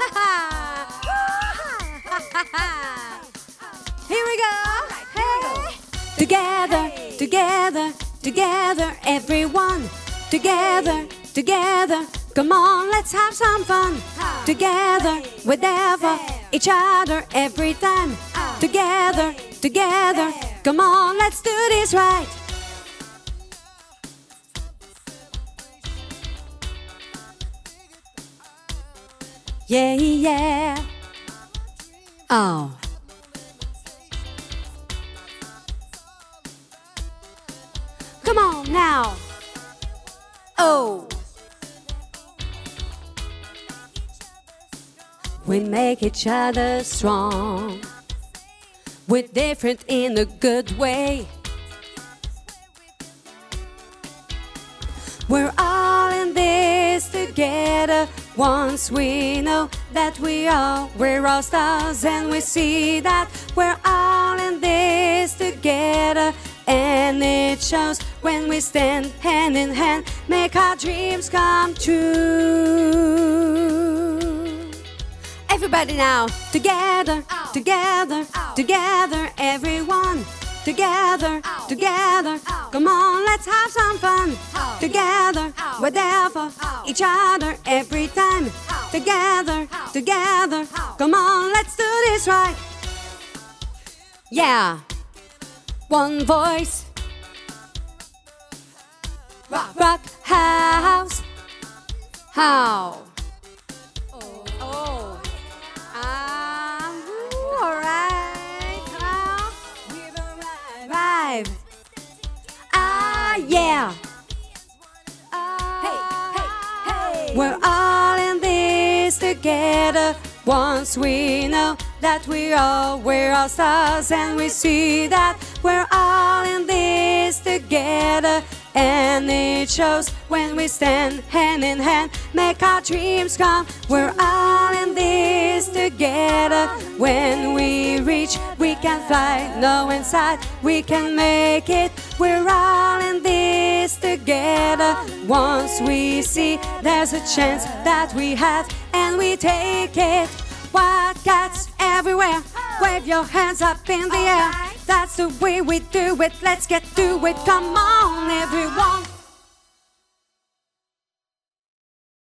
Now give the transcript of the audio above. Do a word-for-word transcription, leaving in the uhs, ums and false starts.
Here we go. Hey. Together, together, together, everyone. Together, together. Come on, let's have some fun. Together, whatever, each other, every time. Together, together. Come on, let's do this right. Yeah, yeah. Oh. Come on now. Oh. We make each other strong. We're different in a good way. We're all in this together. Once we know that we are, we're all stars, and we see that we're all in this together. And it shows when we stand hand in hand, make our dreams come true. Everybody now, together, together, together, everyone. Together, together, come on, let's have some fun. Together, whatever, each other, every time. Together, together, come on, let's do this right. Yeah, one voice. Rock, rock house. How? Oh, oh. Ah, ooh, all right. How? Five. Ah, yeah. Hey, hey, hey. We're all in this together. Once we know that we all, we're all stars, and we see that we're all in this together. And it shows when we stand hand in hand, make our dreams come. We're all in this together. When we reach, we can fly. No inside, we can make it. We're all in this together. Once we see there's a chance that we have, and we take it. Wildcats everywhere, wave your hands up in the air. That's the way we do it, let's get to it. Come on everyone,